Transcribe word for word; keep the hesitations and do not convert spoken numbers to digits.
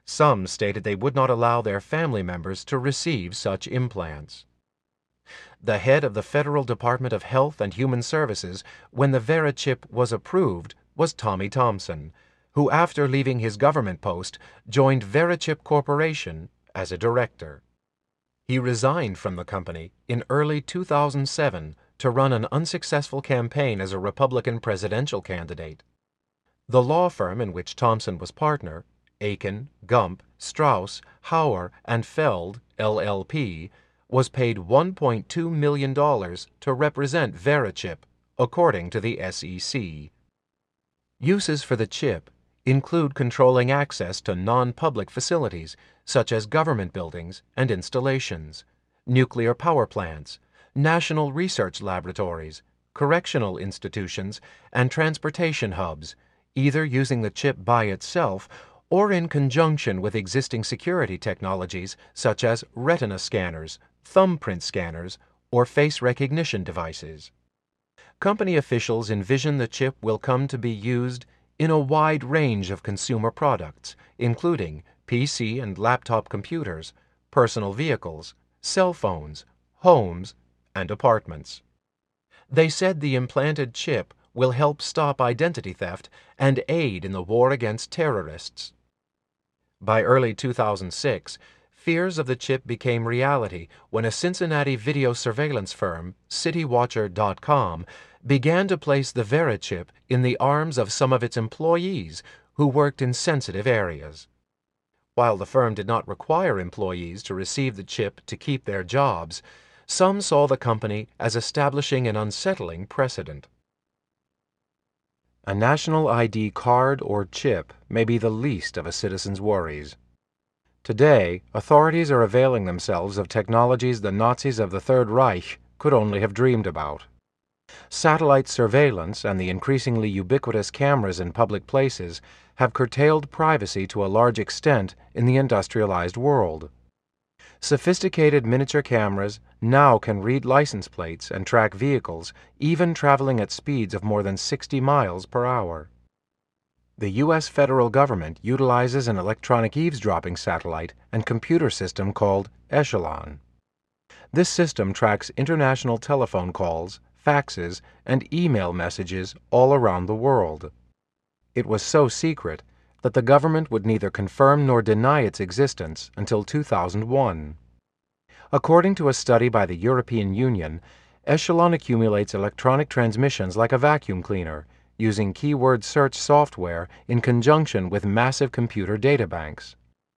Some stated they would not allow their family members to receive such implants. The head of the Federal Department of Health and Human Services when the VeriChip was approved was Tommy Thompson, who after leaving his government post joined VeriChip Corporation as a director. He resigned from the company in early two thousand seven to run an unsuccessful campaign as a Republican presidential candidate. The law firm in which Thompson was partner, Aiken, Gump, Strauss, Hauer, and Feld, L L P, was paid one point two million dollars to represent VeriChip, according to the S E C. Uses for the chip include controlling access to non-public facilities, such as government buildings and installations, nuclear power plants, national research laboratories, correctional institutions, and transportation hubs, either using the chip by itself or in conjunction with existing security technologies such as retina scanners, thumbprint scanners, or face recognition devices. Company officials envision the chip will come to be used in a wide range of consumer products, including P C and laptop computers, personal vehicles, cell phones, homes, and apartments. They said the implanted chip will help stop identity theft and aid in the war against terrorists. By early two thousand six, fears of the chip became reality when a Cincinnati video surveillance firm, City Watcher dot com, began to place the VeriChip in the arms of some of its employees who worked in sensitive areas. While the firm did not require employees to receive the chip to keep their jobs, some saw the company as establishing an unsettling precedent. A national I D card or chip may be the least of a citizen's worries. Today, authorities are availing themselves of technologies the Nazis of the Third Reich could only have dreamed about. Satellite surveillance and the increasingly ubiquitous cameras in public places have curtailed privacy to a large extent in the industrialized world. Sophisticated miniature cameras now can read license plates and track vehicles, even traveling at speeds of more than sixty miles per hour. The U S federal government utilizes an electronic eavesdropping satellite and computer system called Echelon. This system tracks international telephone calls, faxes, and email messages all around the world. It was so secret that the government would neither confirm nor deny its existence until two thousand one. According to a study by the European Union, Echelon accumulates electronic transmissions like a vacuum cleaner, using keyword search software in conjunction with massive computer databanks.